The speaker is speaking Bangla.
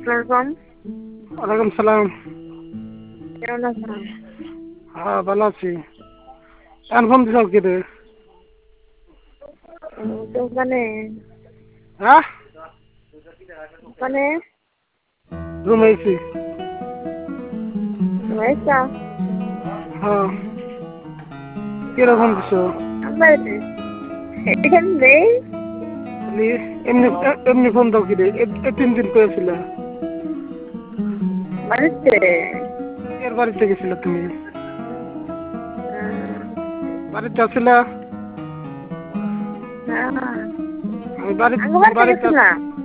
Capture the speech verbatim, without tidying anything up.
আসসালাম। ওয়ালাইকুম সালাম। কেমন আছেন? হ্যাঁ ভালো আছি। এখন ফোন দিছ কি রে? দোকানে। হ্যাঁ দোকানে রুমে আছি। রয়েছা? হ্যাঁ কিরকম দিছ? আমরা এখানে নেই। এমনি এমনি ফোন দাও কি রে? এ তিন দিন করেছিল। বাড়িতে। এর বাড়িতে গেছিল তুমি? হ্যাঁ। বাড়িতে আসিল? হ্যাঁ। আমি বাড়ি আগে বাড়িতে বাড়িতে গেছিলাম।